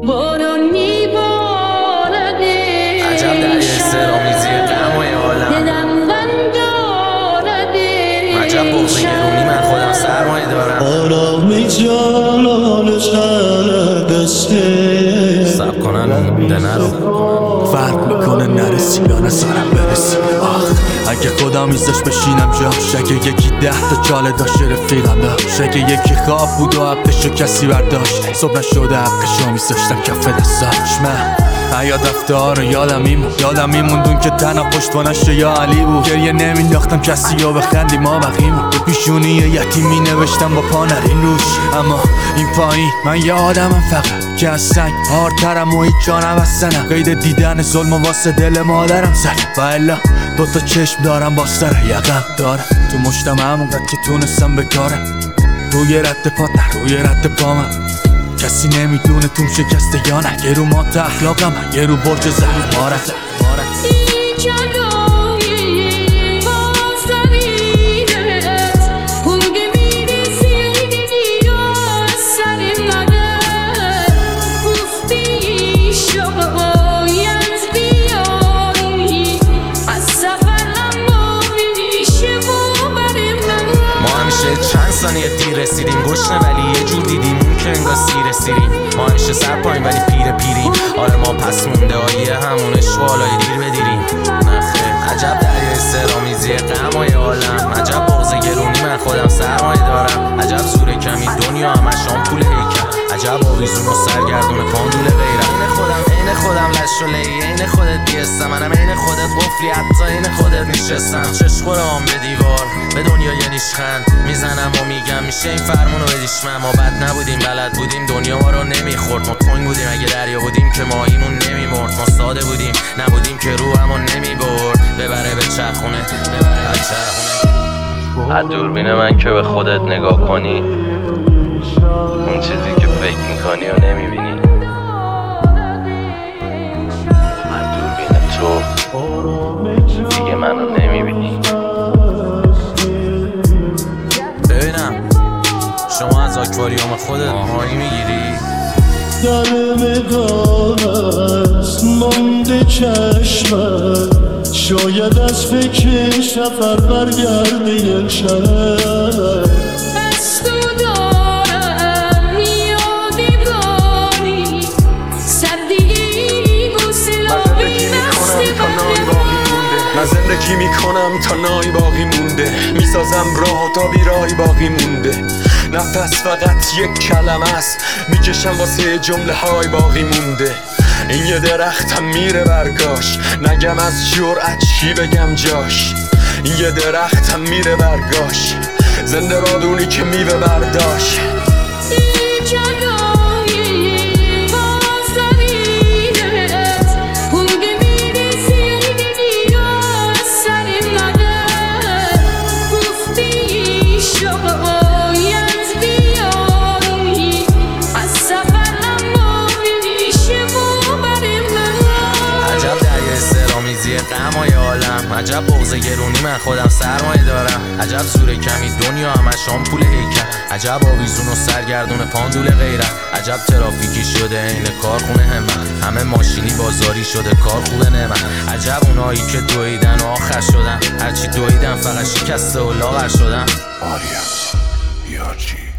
بارونی بارده عجب دریای سرامیزی غمای عالم دلم بند دارده عجب بغض گرونی من خودم سرمایه دارم آرامی جانان دسته سب کنن مونده نرو فرق میکنه نرسی یا نزارم برسی. اگه خدا میزش بشینم جاش، اگه یکی 10 تا چاله داشت رفیقم داشت، اگه یکی خواب بود و حقشو کسی برداشت، صبح نشده حقشو میذاشتم کف دستاش. من حیات رفتار رو یادم میموندون که تنها پشتوانش یا علی بود. گریه نمینداختم کسی یا بخندی ما بقیمون، به پیشونی یتیمی نوشتم با پا نرین روش. اما این پایین من یه آدمم فقط که از سنگ هارترم و هیچ جانم از سنم. قید دیدن ظلم و واسه دل مادرم زد و الا 2 تا چشم دارم با سر یقم دارم تو مشتم همونقدر که تونستم بکارم. روی رد پات نه روی رد پامم، کسی نمیدونه توم شکسته یا نه. یه رو مات اخلاقم، یه رو برج زهر مارم. چند ثانیه دیر رسیدیم گشنه ولی یه جور دیدیم اون که انگار سیر سیریم. ما همیشه سر پایین ولی پیریم. آره ما پس مونده آیه همون اشوالای دیر بدیریم. نخیر عجب دریای سرامیزی غمای عالم، عجب بغض گرونی من خودم سرمایه دارم، عجب زور کمی دنیا همش آمپول هیکل، عجب آویزون و سرگردون پاندول غیرم. عین خودم لش و لی، عین خودت بیستم، منم عین خودت قفلی، حتی عین خودت نشستم. چشخورم به دیوار به دنیا یه نیشخند میزنم و میگم میشه این فرمونو بدیش من. ما بد نبودیم بلد بودیم دنیا ما رو نمیخورد، ما تنگ بودیم اگه دریا بودیم که ماهیمون نمیمرد، ما ساده بودیم نبودیم که روحمون نمیبرد. ببره به چرخونه از دوربین من که به خودت نگاه کنی، اون چیزی که فکر میکنی و نمیبینی. از دوربین تو دیگه منو نمیبینی. ببینم شما از آکواریوم خودت ماهی میگیری؟ در مدارست مانده چشمت، شاید از فکر سفر برگرده یک شب. دست دارم یادی باری سردی بوسلابی من زندگی میکنم تا نای باقی مونده، میسازم راه تا بیرای باقی مونده. نفس فقط یک کلمه است، میکشم واسه جمله های باقی مونده. این یه درختم میره برگاش، نگم از جرأت چی بگم جاش. این یه درختم میره برگاش، زنده بادونی که میوه برداشت. غمای عالم، عجب بغض گرونی من خودم سرمایه دارم، عجب زور کمی دنیا همش آمپول هیکل، عجب آویزون و سرگردون پاندول غیرم، عجب ترافیکی شده این کارخونه همه ماشینی بازاری شده کار خوبه نمن، عجب اونایی که دویدن و آخر شدن، هرچی دویدن فقط شکسته و لاغر شدن. آریا یارچی